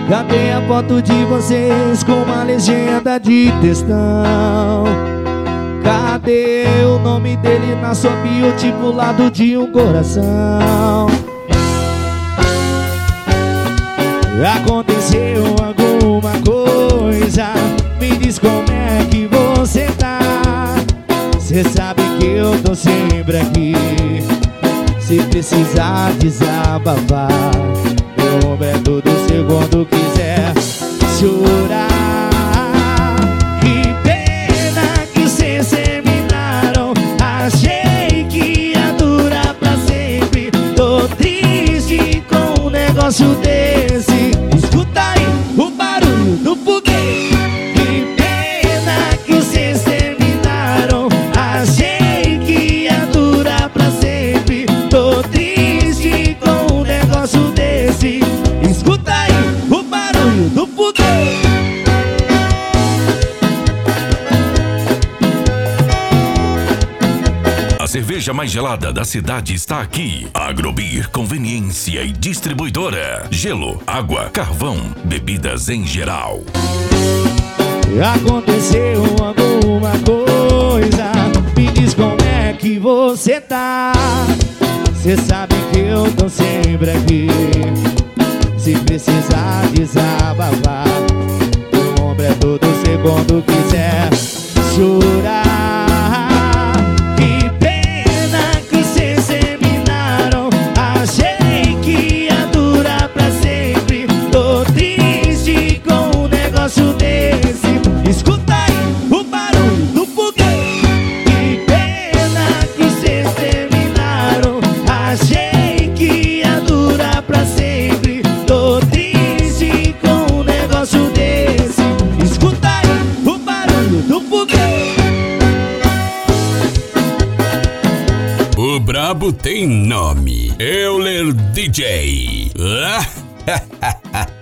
Cadê a foto de vocês com uma legenda de textão? Cadê o nome dele na sua bio, tipo lado de um coração? Aconteceu alguma coisa? Me diz como é que você tá. Cê sabe que eu tô sempre aqui, se precisar desabafar. Meu ombro é todo seu quando quiser chorar. Que pena que cês terminaram, achei que ia durar pra sempre. Tô triste com um negócio desse. Escuta aí o barulho do foguete. Que pena que cês terminaram, achei que ia durar pra sempre. Tô triste com um negócio desse. Escuta aí o barulho do foguete. A cerveja mais gelada da cidade está aqui. Agrobir, conveniência e distribuidora. Gelo, água, carvão, bebidas em geral. Aconteceu alguma coisa? Me diz como é que você tá. Cê sabe que eu tô sempre aqui, se precisar desabafar. O ombro é todo seu quando quiser chorar. Que pena que cês terminaram, achei que ia durar pra sempre. Tô triste com um negócio desse. Escuta aí o barulho do foguete. Que pena que cês terminaram, achei que ia durar pra sempre. Tô triste com um negócio desse. Escuta aí o barulho do foguete. O brabo tem nome, Euler DJ.